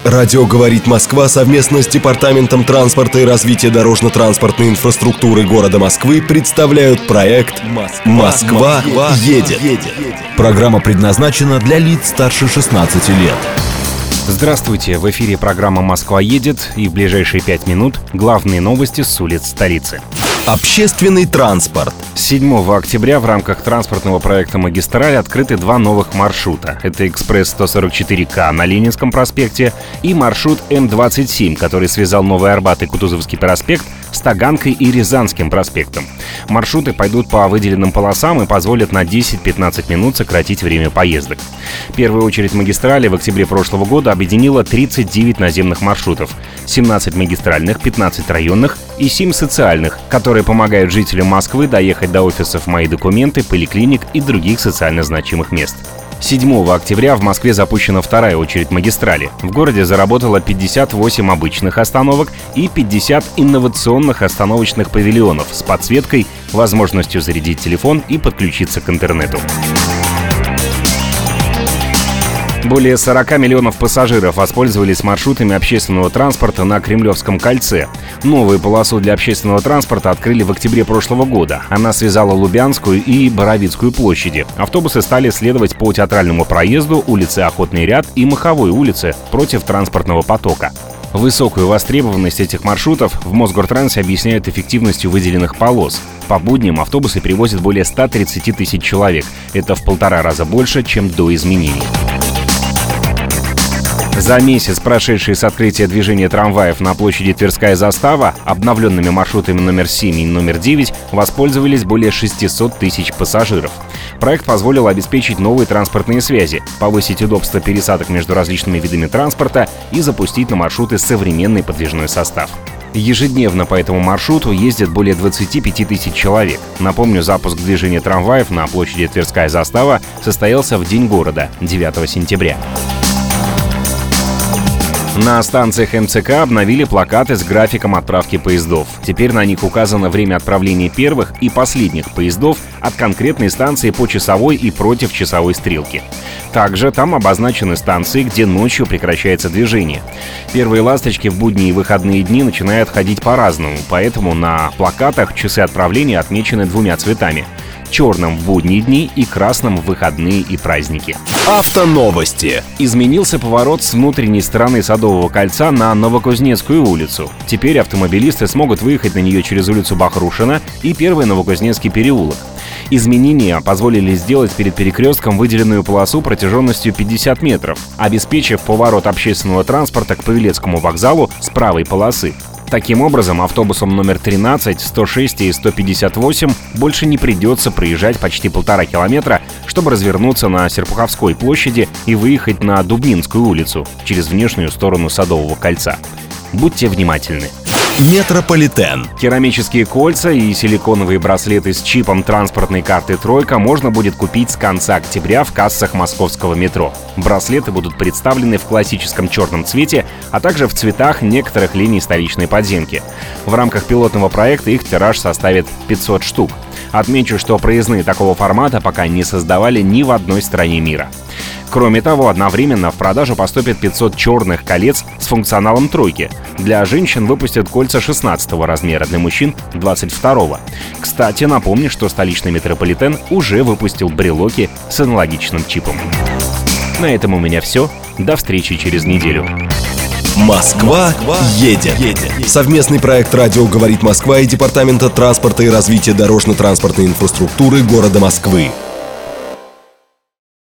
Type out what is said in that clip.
Радио «Говорит Москва» совместно с Департаментом транспорта и развития дорожно-транспортной инфраструктуры города Москвы представляют проект «Москва едет». Программа предназначена для лиц старше 16 лет. Здравствуйте, в эфире программа «Москва едет», и в ближайшие 5 минут главные новости с улиц столицы. Общественный транспорт. 7 октября в рамках транспортного проекта «Магистраль» открыты два новых маршрута. Это экспресс 144К на Ленинском проспекте и маршрут М-27, который связал Новый Арбат и Кутузовский проспект с Таганкой и Рязанским проспектом. Маршруты пойдут по выделенным полосам и позволят на 10-15 минут сократить время поездок. В первую очередь «Магистрали» в октябре прошлого года объединила 39 наземных маршрутов, 17 магистральных, 15 районных и 7 социальных, которые помогают жителям Москвы доехать до офисов «Мои документы», поликлиник и других социально значимых мест. 7 октября в Москве запущена вторая очередь «Магистрали». В городе заработало 58 обычных остановок и 50 инновационных остановочных павильонов с подсветкой, возможностью зарядить телефон и подключиться к интернету. Более 40 миллионов пассажиров воспользовались маршрутами общественного транспорта на Кремлевском кольце. Новую полосу для общественного транспорта открыли в октябре прошлого года. Она связала Лубянскую и Боровицкую площади. Автобусы стали следовать по Театральному проезду, улице Охотный ряд и Маховой улице против транспортного потока. Высокую востребованность этих маршрутов в Мосгортрансе объясняют эффективностью выделенных полос. По будням автобусы перевозят более 130 тысяч человек. Это в 1,5 раза больше, чем до изменений. За месяц, прошедший с открытия движения трамваев на площади Тверская Застава, обновленными маршрутами номер 7 и номер 9 воспользовались более 600 тысяч пассажиров. Проект позволил обеспечить новые транспортные связи, повысить удобство пересадок между различными видами транспорта и запустить на маршруты современный подвижной состав. Ежедневно по этому маршруту ездят более 25 тысяч человек. Напомню, запуск движения трамваев на площади Тверская Застава состоялся в День города, 9 сентября. На станциях МЦК обновили плакаты с графиком отправки поездов. Теперь на них указано время отправления первых и последних поездов от конкретной станции по часовой и против часовой стрелки. Также там обозначены станции, где ночью прекращается движение. Первые «Ласточки» в будние и выходные дни начинают ходить по-разному, поэтому на плакатах часы отправления отмечены двумя цветами — черным в будние дни и красным в выходные и праздники. Автоновости. Изменился поворот с внутренней стороны Садового кольца на Новокузнецкую улицу. Теперь автомобилисты смогут выехать на нее через улицу Бахрушина и Первый Новокузнецкий переулок. Изменения позволили сделать перед перекрестком выделенную полосу протяженностью 50 метров, обеспечив поворот общественного транспорта к Павелецкому вокзалу с правой полосы. Таким образом, автобусам номер 13, 106 и 158 больше не придется проезжать почти 1,5 километра, чтобы развернуться на Серпуховской площади и выехать на Дубнинскую улицу через внешнюю сторону Садового кольца. Будьте внимательны. Метрополитен. Керамические кольца и силиконовые браслеты с чипом транспортной карты «Тройка» можно будет купить с конца октября в кассах московского метро. Браслеты будут представлены в классическом черном цвете, а также в цветах некоторых линий столичной подземки. В рамках пилотного проекта их тираж составит 500 штук. Отмечу, что проездные такого формата пока не создавали ни в одной стране мира. Кроме того, одновременно в продажу поступит 500 черных колец с функционалом «Тройки». Для женщин выпустят кольца 16 размера, для мужчин — 22. Кстати, напомню, что столичный метрополитен уже выпустил брелоки с аналогичным чипом. На этом у меня все. До встречи через неделю. Москва едет. Совместный проект «Радио говорит Москва» и Департамента транспорта и развития дорожно-транспортной инфраструктуры города Москвы.